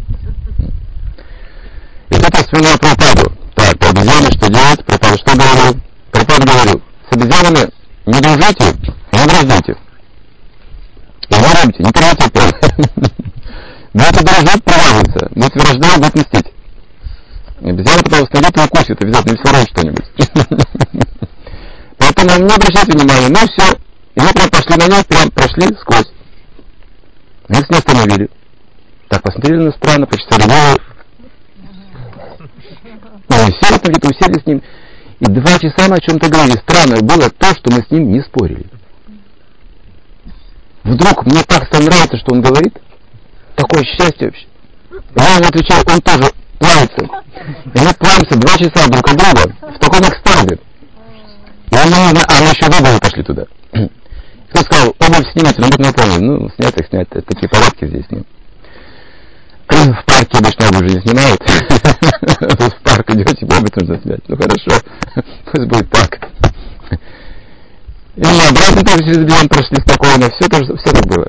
И тут я вспоминаю Прабхупаду. Так, по обезьяне что делать? Прабхупада что говорил? Прабхупада говорил, с обезьянами не дружите, не дружите. И воруйте, не тратите. Будете дружить, привязываться. Будете враждовать, будете мстить. Обезьяна потом встанет и укусит, обязательно, или сворует что-нибудь. Поэтому прям не обращайте внимания, ну все. И мы прям пошли на них, прям прошли сквозь. Нас не остановили. Так, посмотрели на нас странно, почесали голову. Ну, мы сели там где-то, усели с ним. И 2 часа мы о чем-то говорили. Странно было то, что мы с ним не спорили. Вдруг мне так стало нравиться, что он говорит. Такое счастье вообще. Я ему отвечаю, он тоже плавится. И мы плаваемся 2 часа друг от друга в таком экстазе. И он мне нужно, а мы еще в обувь пошли туда. Кто сказал, обувь снимать, но мы не помню. Ну, снять их снять, это такие палатки здесь с ним. В парке обычно обувь уже не снимают. В парк идете, обувь нужно снять. Ну хорошо, пусть будет так. И мы обратно тоже через Бьян прошли спокойно, все так было.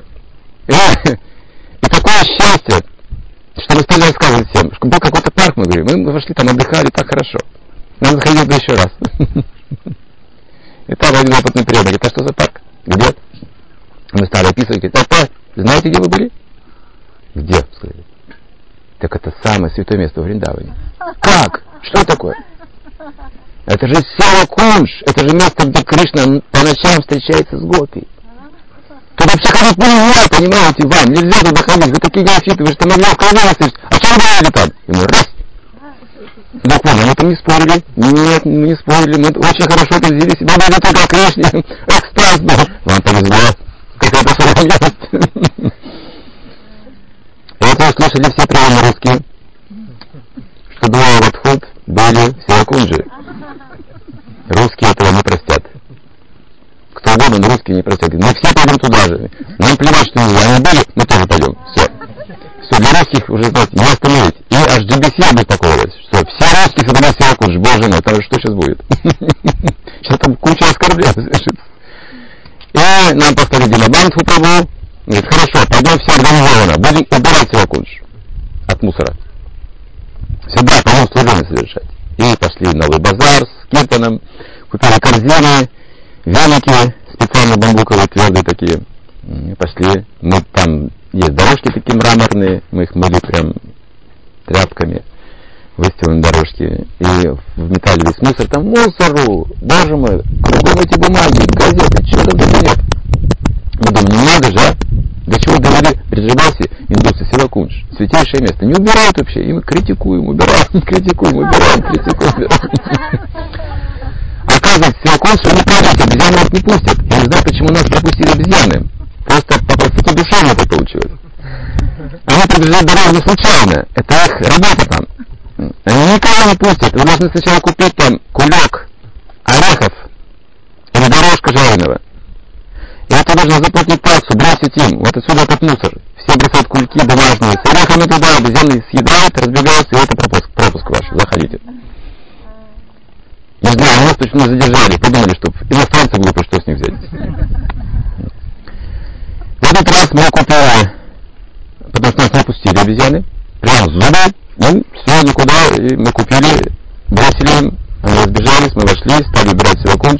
И такое счастье, что мы стали рассказывать всем, что был какой-то парк, мы говорим, мы пошли там, отдыхали, так хорошо. Надо заходить туда еще раз. И там один опытный преданный говорит, а что за парк? Где? Мы стали описывать, говорит, папа, знаете, где вы были? Где? Сказали. Так это самое святое место в Вриндаване. Как? Что такое? Это же Севакунж, это же место, где Кришна по ночам встречается с гопи. Туда вообще ходить нельзя, понимаете, вам, нельзя туда ходить, вы такие графиты, вы же там могли в кровати слышать. А что вы говорили там? И мы раз. Так вот, мы там не спорили. Нет, мы не спорили, мы очень хорошо повели себя, мы это как Кришне, экстаз был. Вам повезло, какая-то соломность. И вот вы слышали все приемы русские, что двое Вадхут были в Севакунже. Русские этого не простят. Кто угодно, но русские не простят. Мы все пойдем туда же. Нам плевать, что они были, мы тоже пойдем. Все. Все, для русских уже, знаете, не остановить. И аж GBC обеспокоилась, что все русские собрались в Севакунж. Боже мой, там что сейчас будет? Сейчас там куча оскорблений совершится. И нам поставили Динабандху Прабху. Говорит, хорошо, пойдем все организованно. Будем убирать Севакунж от мусора. Сюда пойдем служение совершать. И пошли в Новый базар с киртаном, купили корзины, веники, специально бамбуковые, твердые такие. И пошли, мы там есть дорожки такие мраморные, мы их мыли прям тряпками, выстиланы дорожки, и вметали весь мусор, там мусору, боже мой, кругом эти бумаги, газеты, чего там только нет. Мы думаем, не надо же, а? До чего довели Бриджабаси, индусы, Севакунж, святейшее место. Не убирают вообще, и мы критикуем, убираем, критикуем. Оказывается, Севакунж не правит, обезьяны нас не пустят. Я не знаю, почему нас пропустили обезьяны. Просто по простоте душевно так получилось. Они прибежали дорогу не случайно, это их работа там. Они никого не пустят, вы должны сначала купить там кулек орехов или дорожка жареного. И это нужно заплатить таксу, бросить им. Вот отсюда этот мусор. Все бросают кульки бумажные. С орехами туда, обезьяны съедают, разбегаются, и это пропуск ваш. Заходите. Не знаю, нас почему задержали. Подумали, что иностранцы глупые, что с них взять. В этот раз мы купили, потому что нас не пустили обезьяны. Прямо с зубы. Ну, все, никуда. И мы купили, бросили им. Они разбежались, мы вошли, стали убирать Севакунж.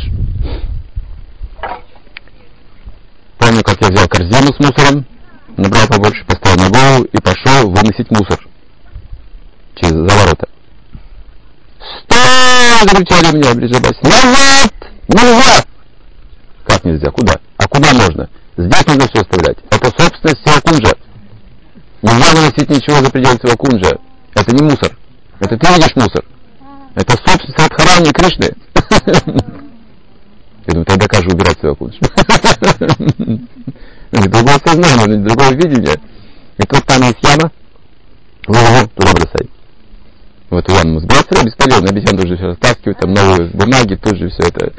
Помню, как я взял корзину с мусором, набрал побольше, поставил на голову и пошел выносить мусор за ворота. «Стой!» — закричали мне, Бриджабаси. «Назад! Нельзя!» «Как нельзя? Куда? А куда можно? Здесь нужно все оставлять. Это собственность Севакунжа. Нельзя выносить ничего за пределы Севакунжа. Это не мусор. Это ты видишь мусор. Это собственность Радхарани и Кришны». Я думаю, тогда как же убирать Севакунж? Другое сознание, другое видение. И тут там есть яма, туда бросай. В эту яму сбрасывали, бесполезно, обезьян тут же все растаскивают, там новые бумаги, тут же все это.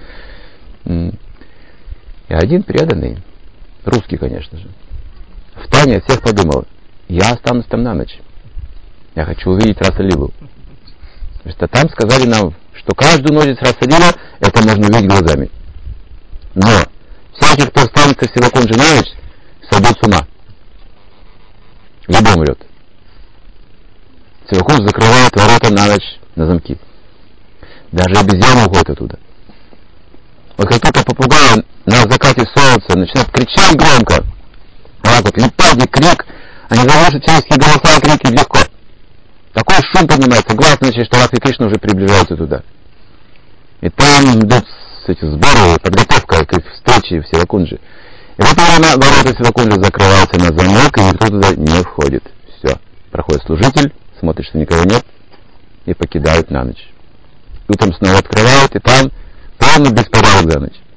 И один преданный, русский, конечно же, втайне от всех подумал, я останусь там на ночь. Я хочу увидеть Раса-лилу. Потому что там сказали нам, что каждую ночь Раса-лила это можно увидеть глазами. Но всякий, кто останется в Севакунже на ночь, сойдет с ума. Либо умрет. Севакунж закрывает ворота на ночь на замки. Даже обезьяны уходят оттуда. Вот как только попугай на закате солнца начинает кричать громко, так вот, липадный крик, они заглушат человеческие голоса, крики легко. Такой шум поднимается, глаз значит, что Радха и Кришна уже приближаются туда. И там идут эти сборы, подготовка к их встрече в Сивакунджи. И в это время ворота Сивакунджи закрываются на замок, и никто туда не входит. Все. Проходит служитель, смотрит, что никого нет, и покидают на ночь. Утром снова открывают, и там полный беспорядок за ночь.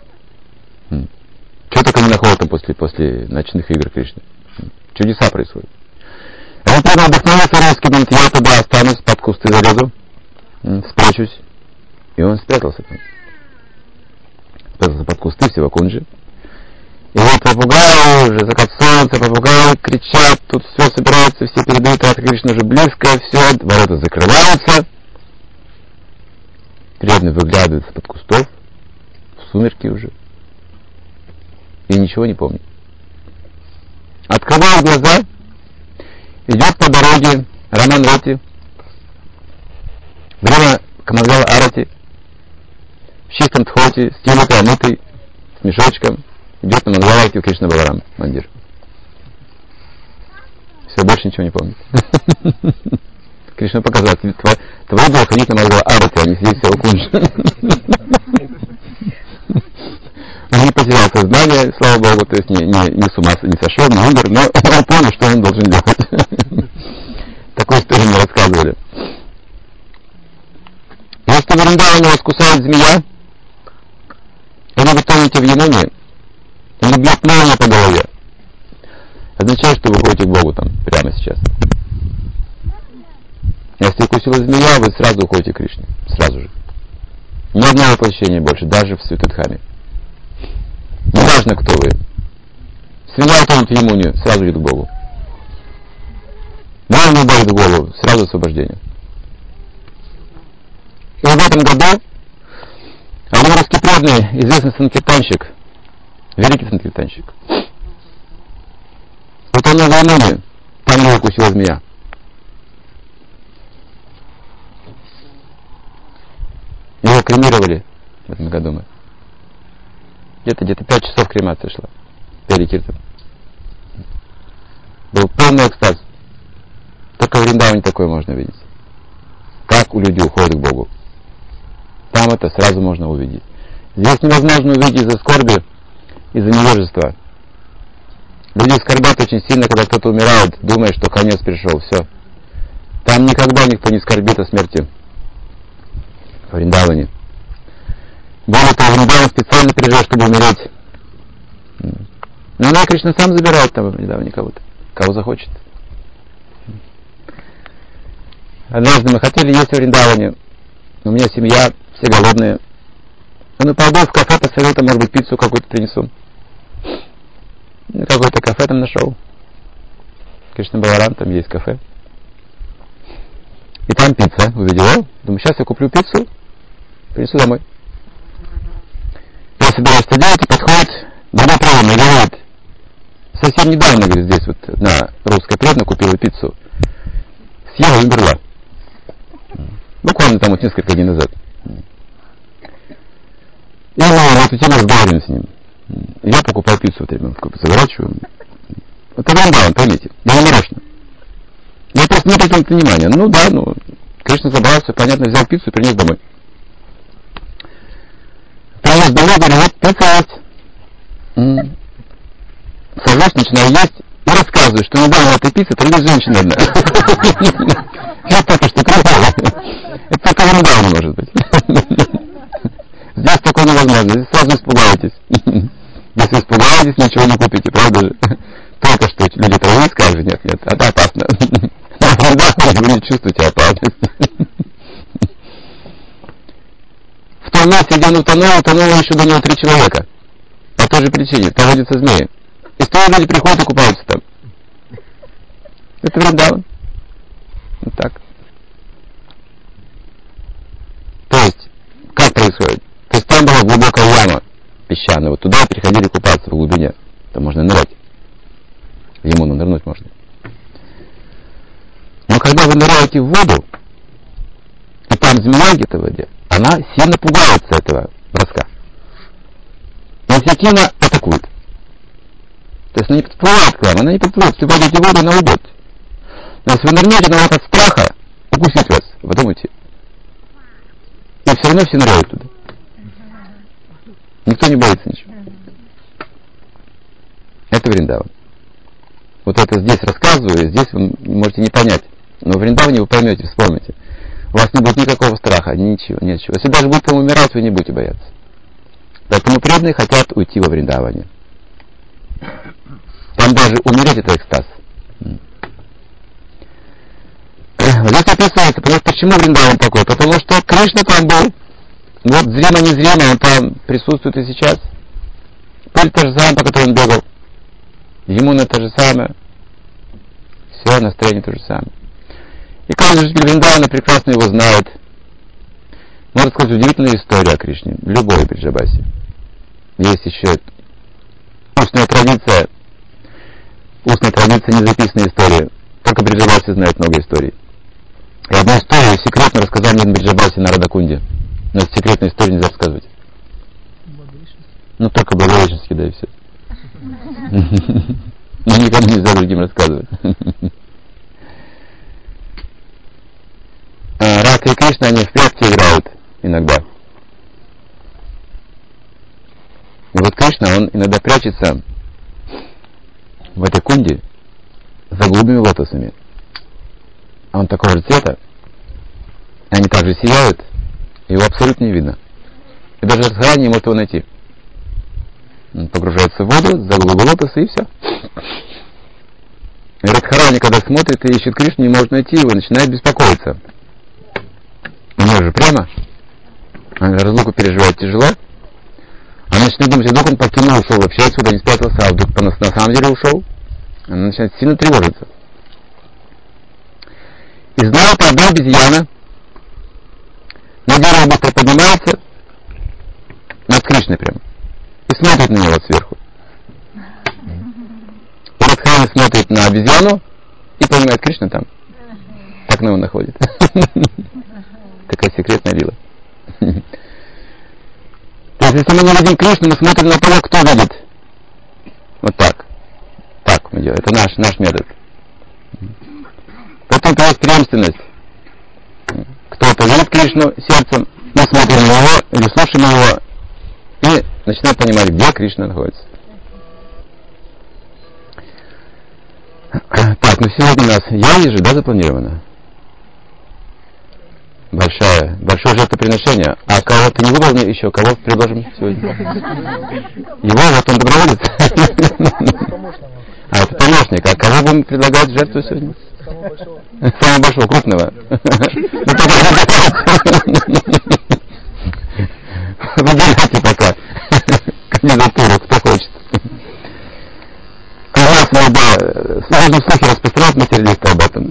Что только не находят там после ночных игр Кришны. Чудеса происходят. Он прямо вдохновился русский, думает, я туда останусь, под кусты залезу, спрячусь. И он спрятался там. Спрятался под кусты в Сивакунджи. И вот попугаи уже, закат солнца, попугаи кричат, тут все собирается, все передают, Радха Кришна уже близко, все, ворота закрываются. Преданный выглядывает из-под кустов, в сумерки уже. И ничего не помнит. Открывает глаза, идет по дороге Раман Роти, время Камангала Арати, в чистом тхоте, стянутый, омытый, с мешочком, идет на Мангаларати в Кришна Баларам мандир. Все, больше ничего не помнит. Кришна показал, твое дело ходить на Мангала Арати, а не сидеть в Сивакунджи. Он не потерял сознание, слава Богу, то есть не с ума не сошел, не умер, но он понял, что он должен делать. Такую историю мне рассказывали. Если в Вриндаване вас кусает змея, или вы тонете в Ямуне, или бьет молния по голове, означает, что вы ходите к Богу там, прямо сейчас. Если укусила змея, вы сразу уходите к Кришне. Сразу же. Ни одного воплощения больше, даже в Святодхаме. Неважно, кто вы. Свинья тонет в Ямуне, сразу идет к Богу. Молния ударит в голову, сразу освобождение. И в этом году один русский преданный, известный санкиртанщик, великий санкиртанщик, утонул в Ямуне, там его укусила змея. Его кремировали в этом году мы. Где-то 5 часов кремация шла. Перед киртом. Был полный экстаз. Только в Вриндаване такое можно видеть. Как у людей уходят к Богу. Там это сразу можно увидеть. Здесь невозможно увидеть из-за скорби, из-за невежества. Люди скорбят очень сильно, когда кто-то умирает, думая, что конец пришел. Все. Там никогда никто не скорбит о смерти. В Вриндаване. Более того, Вриндаван специально приезжал, чтобы умереть. Но Кришна сам забирает там в Вриндаване кого-то, кого захочет. Однажды мы хотели есть в Вриндаване. У меня семья, все голодные. Он пойду в кафе, посоветовал, может быть, пиццу какую-то принесу. Какое-то кафе там нашел. Кришна Баларам, там есть кафе. И там пицца. Увидел. Думаю, сейчас я куплю пиццу, принесу домой. Я собираюсь это делать, и подходит другой преданный и говорит, совсем недавно, говорит, здесь вот на русской преданной купила пиццу. Съела и умерла. Буквально там вот несколько дней назад. И мы на эту тему разговариваем с ним. Я покупаю пиццу вот ребенку, заворачиваю. Это Вриндаван, поймите. Я не нарочно. Я просто не обратил внимания. Ну да, Кришна забрался, понятно, взял пиццу и принес домой. Принес домой, говорю, вот пицца есть. Сажусь, начинаю есть и рассказываю, что недавно в этой пицце появилась женщина одна. Я только что кричала. Это только Вриндаван может быть. Здесь такое невозможно, здесь сразу испугаетесь. Если испугаетесь, ничего не купите, правда же? Только что люди травы скажут, нет, это опасно. Вы не чувствуете опасность. В том месте, где он утонуло еще до него 3 человека. По той же причине, там водятся змеи. И стоят люди приходят и купаются там. Это Вриндаван. Вот так. То есть, как происходит? То есть там была глубокая яма песчаная. Вот туда приходили купаться в глубине. Там можно нырять. В Ямуну нырнуть можно. Но когда вы ныряете в воду, и там змея где-то в воде, она сильно пугается этого броска. И инстинктивно атакует. То есть она не подплывает к вам, она не подплывает. Если вы войдете в воду, она уйдет. Но если вы нырнете, она от страха укусит вас, потом уйти. И все равно все ныряют туда. никто не боится ничего. Это Вриндаван. Вот это здесь рассказываю, здесь вы можете не понять. Но в Вриндаване вы поймете, вспомните. У вас не будет никакого страха, ничего. Если даже будет там умирать, вы не будете бояться. Поэтому преданные хотят уйти во Вриндаване. Там даже умереть — это экстаз. Здесь описывается, почему Вриндаван такой? Потому что Кришна там был. Вот зримо-незримо он там присутствует и сейчас. Пыль та же самая, по которой он бегал. Ямуна та же самая. Все, настроение то же самое. И каждый житель Вриндавана прекрасно его знает. Можно сказать, удивительная история о Кришне. В любой Бриджабасе. Есть еще устная традиция, не записанная история. Только Бриджабасе знает много историй. И одну историю секретно рассказал мне на Бриджабасе на Радакунде. Но это секретную историю нельзя рассказывать. Ну, только Благовещенский, да и все. Но никому нельзя другим рассказывать. Радха и Кришна, они в прятки играют иногда. И вот Кришна, он иногда прячется в этой кунде за голубыми лотосами. А он такого же цвета, они также сияют, его абсолютно не видно. И даже Радхарани не может его найти. Он погружается в воду за голубые лотосы и все. И Радхарани, когда смотрит и ищет Кришну, не может найти его, начинает беспокоиться. У нее же прямо. Она разлуку переживает тяжело. Она начинает думать, вдруг он покинул, ушел вообще отсюда, не спрятался, а вдруг на самом деле ушел. Она начинает сильно тревожиться. И знает одна обезьяна, на дерево быстро поднимается, над Кришной прямо, и смотрит на него сверху. И Радхарани смотрит на обезьяну и понимает, Кришна там. Так она его находит. Такая секретная лила. То есть, если мы не видим Кришну, мы смотрим на того, кто видит. Вот так. Так мы делаем. Это наш метод. Потом есть преемственность. Кто-то видит Кришну сердцем, мы смотрим на него или слушаем его и начинаем понимать, где Кришна находится. Так, ну сегодня у нас яги же, да, запланировано? Большое жертвоприношение. А кого ты не выбрал мне еще? Кого предложим сегодня? Его, вот он доброволец. А, это помощник. А кого будем предлагать жертву сегодня? Самого большого, крупного. Выбирайте пока кандидатуру, кто хочет. У нас можно слухи распространять материалисты об этом.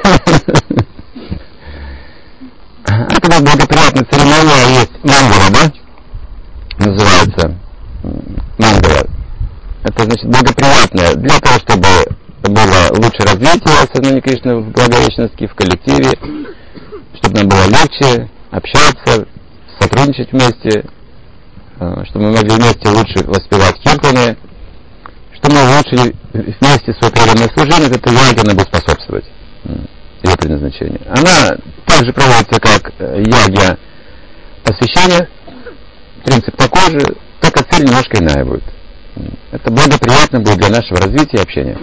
Это вот благоприятная церемония, есть мангала, да? Называется мангала. Это значит благоприятное для того, чтобы было лучшее развитие осознания Кришны в Благовещенске, в коллективе, чтобы нам было легче общаться, сотрудничать вместе, чтобы мы могли вместе лучше воспевать киртаны, чтобы мы улучшили вместе свое преданное служение, это яги, она будет способствовать ее предназначению. Она также проводится как ягья посвящения, принцип такой же, только цель немножко иная будет. Это благоприятно будет для нашего развития и общения.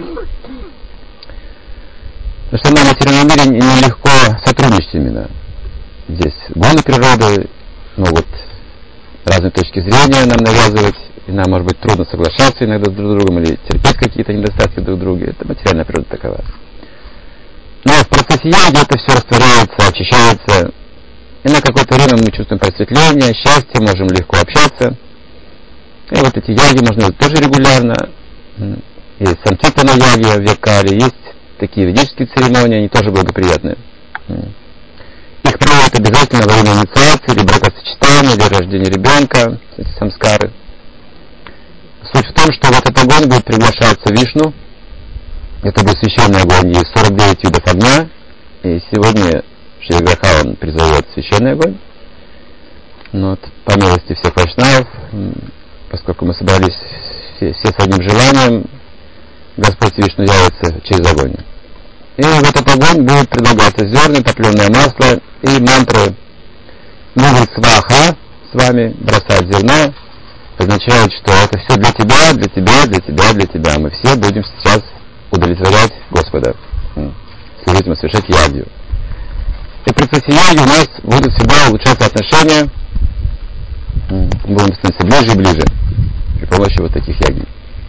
Потому что нам в материальном мире нелегко сотрудничать именно. Здесь гоны природы могут разные точки зрения нам навязывать, и нам может быть трудно соглашаться иногда с друг другом или терпеть какие-то недостатки друг в друге. Это материальная природа такова. Но в процессе яги это все растворяется, очищается, и на какое-то время мы чувствуем просветление, счастье, можем легко общаться. И вот эти яги можно делать тоже регулярно. Есть самтипана яги в Якаре, есть такие ведические церемонии, они тоже благоприятные. Их проводят обязательно во время инициации, или бракосочетания, или рождения ребенка, эти самскары. Суть в том, что в этот огонь будет приглашаться Вишну. Это будет священный огонь, есть 49 видов огня. И сегодня Шри Виграха он призовет священный огонь. Ну, вот, по милости всех вайшнавов, поскольку мы собрались все с одним желанием, Господь Вишну явится через огонь. И в этот огонь будет предлагаться зерна, топленое масло и мантры. Мудрый сваха с вами бросать зерно, означает, что это все для тебя, для тебя, для тебя, для тебя. Мы все будем сейчас удовлетворять Господа. Служить ему, совершать ягью. И в процессе ягьи у нас будут всегда улучшаться отношения. Мы будем становиться ближе и ближе при помощи вот таких ягий.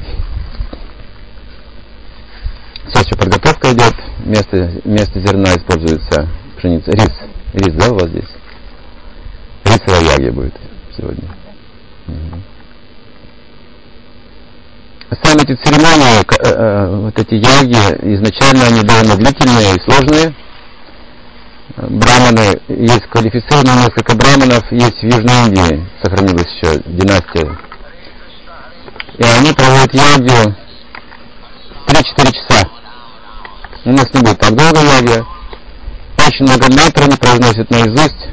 Сейчас еще подготовка идет. Вместо зерна используется пшеница. Рис, да, у вас здесь? Рисовая ягья будет сегодня. Сами эти церемонии, вот эти ягьи, изначально они довольно длительные и сложные. Браманы, есть квалифицированные несколько браманов, есть в Южной Индии, сохранилась еще династия. И они проводят ягью 3-4 часа. У нас не будет так долго ягья. Очень много мантр они произносят наизусть.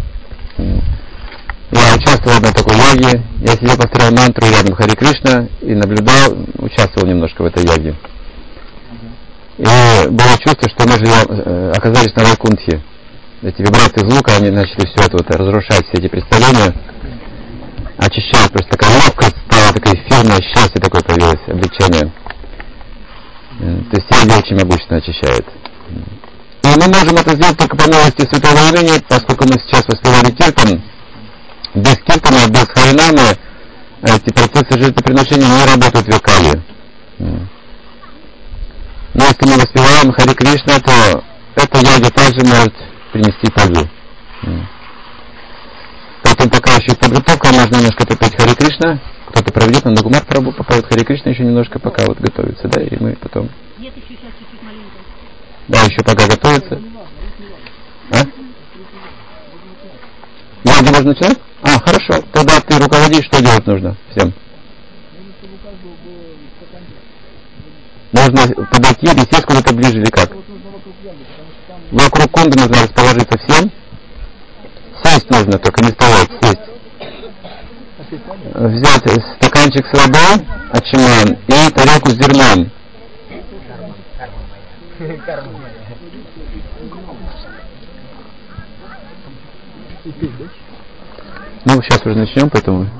Я участвовал на такой ягье. Я сидел, повторял мантру рядом Хари Кришна и наблюдал, участвовал немножко в этой ягье. И было чувство, что мы же оказались на Вайкунтхе. Эти вибрации звука, они начали все это вот разрушать, все эти представления, очищать, просто такая легкость стала, такое эфирное счастье такое появилось, облегчение. То есть ягья очень могущественно очищает. И мы можем это сделать только по милости Святого Имени, поскольку мы сейчас воспевали киртан. Без киртана, без харинамы эти процессы жертвоприношения не работают веками. Но если мы воспеваем Хари Кришна, то эта ягья также может принести пользу. Поэтому пока еще подготовка, можно немножко попеть Хари Кришна. Кто-то проведет на Нагумар Прабху, попоет Хари Кришна еще немножко, пока вот готовится, да, и мы потом... Нет, еще сейчас чуть-чуть маленько. Да, еще пока готовится. А? Ягья можно начинать? А, хорошо. Тогда ты руководишь, что делать нужно всем? Нужно подойти или сесть куда-то ближе, или как? Вокруг кунды нужно расположиться всем. Сесть нужно, только не стоять, сесть. Взять стаканчик с водой, ачиман, и тарелку с зерном. Ну, сейчас уже начнем, поэтому...